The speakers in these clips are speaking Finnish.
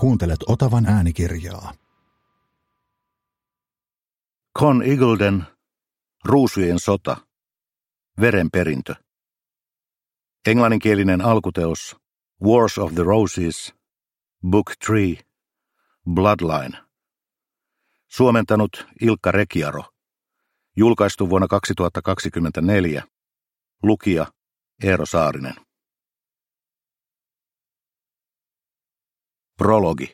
Kuuntelet Otavan äänikirjaa. Con Iggulden, Ruusujen sota, Verenperintö. Englanninkielinen alkuteos Wars of the Roses, Book 3, Bloodline. Suomentanut Ilkka Rekiaro. Julkaistu vuonna 2024. Lukija Eero Saarinen. Prologi.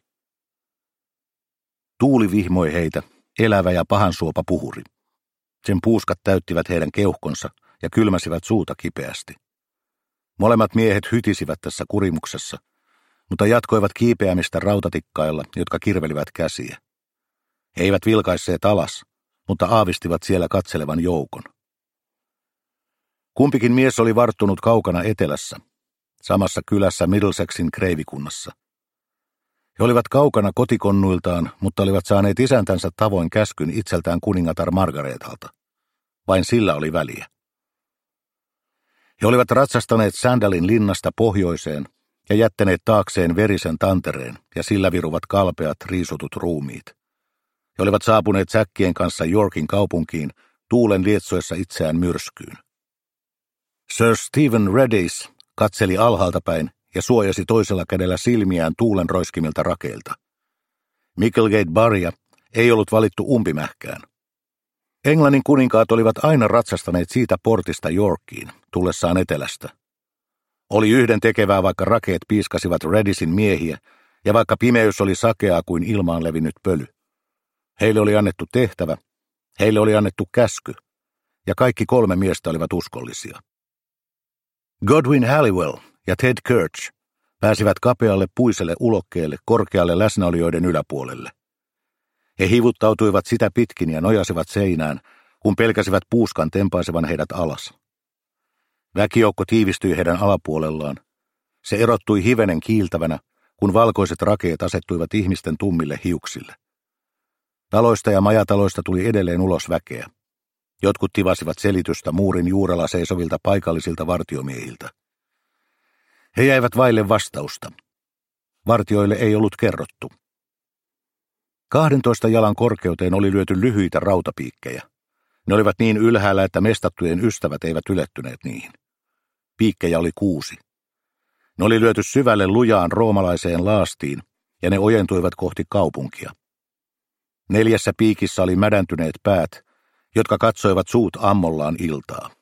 Tuuli vihmoi heitä, elävä ja pahansuopa puhuri. Sen puuskat täyttivät heidän keuhkonsa ja kylmäsivät suuta kipeästi. Molemmat miehet hytisivät tässä kurimuksessa, mutta jatkoivat kiipeämistä rautatikkailla, jotka kirvelivät käsiä. He eivät vilkaisseet alas, mutta aavistivat siellä katselevan joukon. Kumpikin mies oli varttunut kaukana etelässä, samassa kylässä Middlesexin kreivikunnassa. He olivat kaukana kotikonnuiltaan, mutta olivat saaneet isäntänsä tavoin käskyn itseltään kuningatar Margaretalta. Vain sillä oli väliä. He olivat ratsastaneet Sandalin linnasta pohjoiseen ja jättäneet taakseen verisen tantereen ja sillä viruvat kalpeat riisutut ruumiit. He olivat saapuneet säkkien kanssa Yorkin kaupunkiin tuulen lietsoessa itseään myrskyyn. Sir Stephen Redis katseli alhaalta päin ja suojasi toisella kädellä silmiään tuulen roiskimilta rakeilta. Micklegate Barria ei ollut valittu umpimähkään. Englannin kuninkaat olivat aina ratsastaneet siitä portista Yorkiin, tullessaan etelästä. Oli yhden tekevää, vaikka rakeet piiskasivat Redisin miehiä, ja vaikka pimeys oli sakeaa kuin ilmaan levinnyt pöly. Heille oli annettu tehtävä, heille oli annettu käsky, ja kaikki kolme miestä olivat uskollisia. Godwin Halliwell ja Ted Kirch pääsivät kapealle puiselle ulokkeelle korkealle läsnäolijoiden yläpuolelle. He hivuttautuivat sitä pitkin ja nojasivat seinään, kun pelkäsivät puuskan tempaisevan heidät alas. Väkijoukko tiivistyi heidän alapuolellaan. Se erottui hivenen kiiltävänä, kun valkoiset rakeet asettuivat ihmisten tummille hiuksille. Taloista ja majataloista tuli edelleen ulos väkeä. Jotkut tivasivat selitystä muurin juurella seisovilta paikallisilta vartiomiehiltä. He jäivät vaille vastausta. Vartioille ei ollut kerrottu. 12 jalan korkeuteen oli lyöty lyhyitä rautapiikkejä. Ne olivat niin ylhäällä, että mestattujen ystävät eivät ylettyneet niihin. Piikkejä oli 6. Ne oli lyöty syvälle lujaan roomalaiseen laastiin, ja ne ojentuivat kohti kaupunkia. 4 piikissä oli mädäntyneet päät, jotka katsoivat suut ammollaan iltaa.